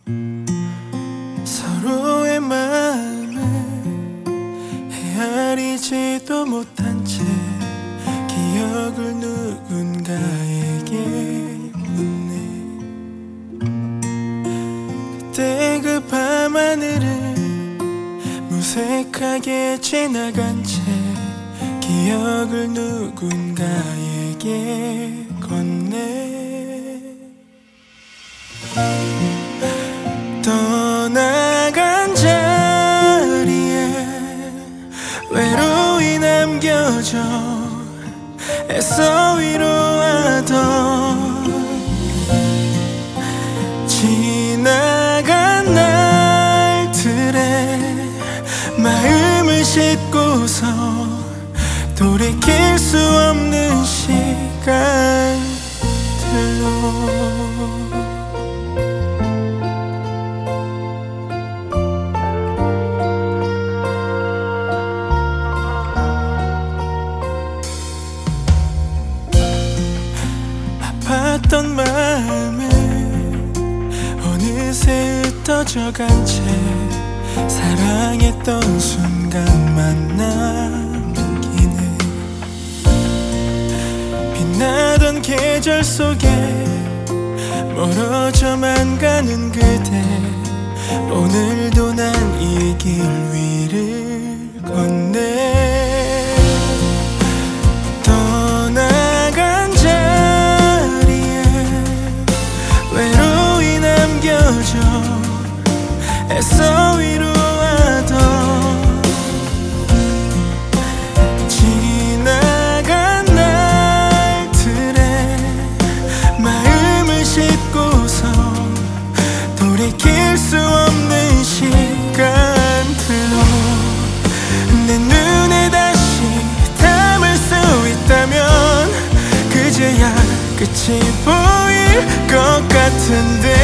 서로의 마음을 헤아리지도 못한 채 기억을 누군가에게 묻네. 그때 그 밤하늘을 무색하게 지나간 채 기억을 누군가에게 건네. 떠나간 자리에 외로이 남겨져 애써 위로하던 지나간 날들의 마음을 싣고서 돌이킬 수 없는 시간들로 아팠던 마음을 어느새 흩어져간 채 사랑했던 순간만 남기네. 빛나던 계절 속에 멀어져만 가는 그대, 오늘도 난 이 길 위를 걷네. 떠나간 자리에 외로이 남겨져 애써 위로하던 지나간 날들의 마음을 싣고서 돌이킬 수 없는 시간들로 내 눈에 다시 담을 수 있다면 그제야 끝이 보일 것 같은데